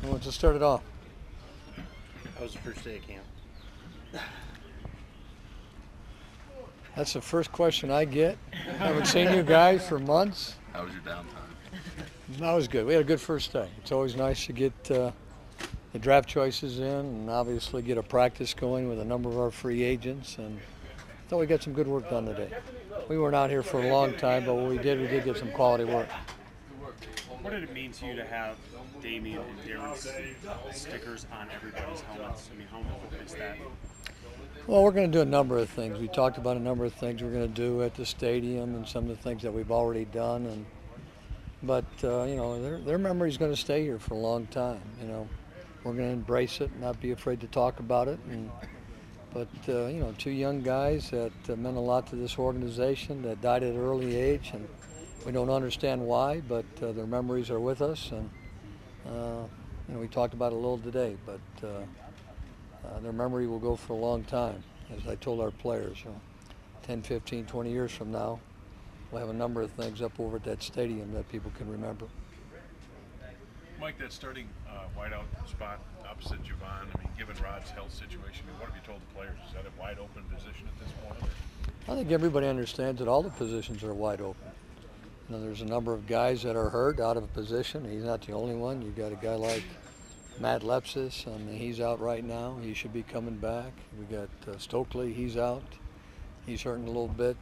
Who wants to start it off? How was the first day of camp? That's the first question I get. Haven't seen you guys for months. How was your downtime? That was good. We had a good first day. It's always nice to get the draft choices in and obviously get a practice going with a number of our free agents. And I thought we got some good work done today. We weren't out here for a long time, but what we did get some quality work. What did it mean to you to have Damien and Darren's stickers on everybody's helmets? I mean, how important is that? Well, we're going to do a number of things. We talked about a number of things we're going to do at the stadium and some of the things that we've already done. But you know, their memory is going to stay here for a long time. You know, we're going to embrace it, not be afraid to talk about it. But you know, two young guys that meant a lot to this organization that died at an early age, and we don't understand why, but their memories are with us. And you know, we talked about it a little today, but their memory will go for a long time. As I told our players, 10, 15, 20 years from now, we'll have a number of things up over at that stadium that people can remember. Mike, that starting wideout spot opposite Javon, I mean, given Rod's health situation, what have you told the players? Is that a wide open position at this point? I think everybody understands that all the positions are wide open. You know, there's a number of guys that are hurt, out of a position. He's not the only one. You've got a guy like Matt Lepsis. I mean, he's out right now. He should be coming back. We got Stokely. He's out. He's hurting a little bit.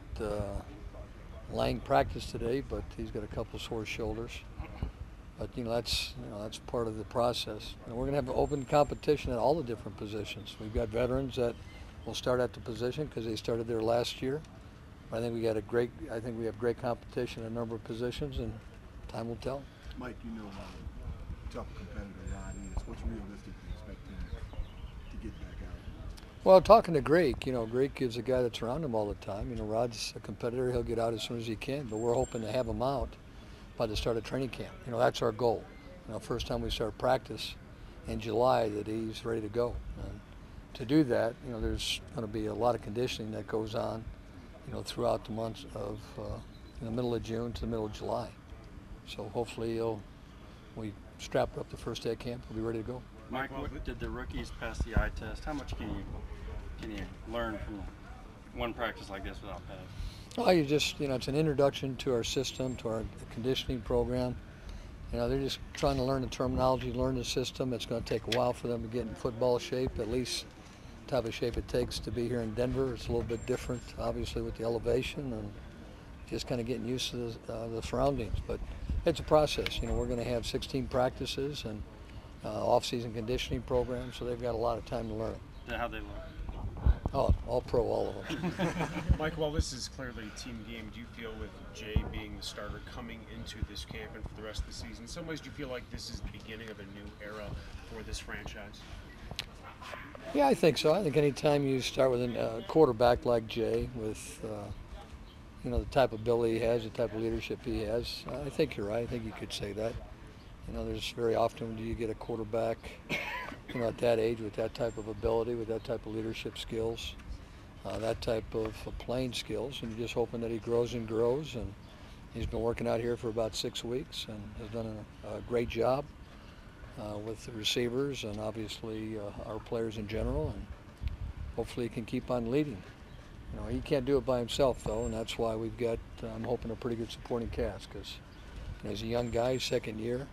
Lang practiced today, but he's got a couple sore shoulders. But that's part of the process. And we're going to have open competition at all the different positions. We've got veterans that will start at the position because they started there last year. I think we have great competition in a number of positions, and time will tell. Mike, you know how tough a competitor Rod is. What's realistic to expect him to get back out? Well, talking to Greek, Greek is a guy that's around him all the time. Rod's a competitor. He'll get out as soon as he can, but we're hoping to have him out by the start of training camp. That's our goal. First time we start practice in July, that he's ready to go. And to do that, there's going to be a lot of conditioning that goes on, throughout the months of in the middle of June to the middle of July. So hopefully we strap up the first day of camp, we'll be ready to go. Mike, did the rookies pass the eye test? How much can you learn from one practice like this without pads? Oh, it's an introduction to our system, to our conditioning program. They're just trying to learn the terminology, learn the system. It's going to take a while for them to get in football shape, at least the type of shape it takes to be here in Denver. It's a little bit different, obviously, with the elevation and just kind of getting used to the surroundings. But it's a process. We're going to have 16 practices and off-season conditioning programs, so they've got a lot of time to learn. How'd they learn? Oh, all pro, all of them. Mike, while this is clearly a team game, do you feel with Jay being the starter coming into this camp and for the rest of the season, in some ways do you feel like this is the beginning of a new era for this franchise? Yeah, I think so. I think anytime you start with a quarterback like Jay with the type of ability he has, the type of leadership he has, I think you're right. I think you could say that. There's very often do you get a quarterback at that age with that type of ability, with that type of leadership skills, that type of playing skills, and you're just hoping that he grows and grows. And he's been working out here for about 6 weeks and has done a great job with the receivers and obviously our players in general, and hopefully he can keep on leading. He can't do it by himself though, and that's why we've got, I'm hoping, a pretty good supporting cast, because he's a young guy, second year.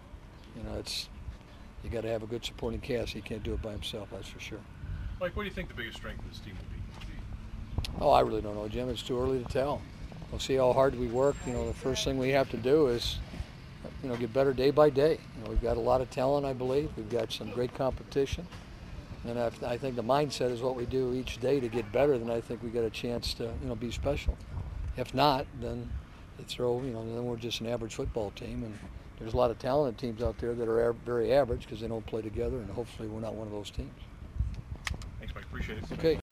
You got to have a good supporting cast. He can't do it by himself, that's for sure. Mike, what do you think the biggest strength of this team will be? Oh, I really don't know, Jim. It's too early to tell. We'll see how hard we work. The first thing we have to do is, get better day by day. We've got a lot of talent, I believe. We've got some great competition. And I think the mindset is what we do each day to get better. Then I think we got a chance to, be special. If not, then then we're just an average football team. And there's a lot of talented teams out there that are very average because they don't play together. And hopefully we're not one of those teams. Thanks, Mike. Appreciate it. Okay.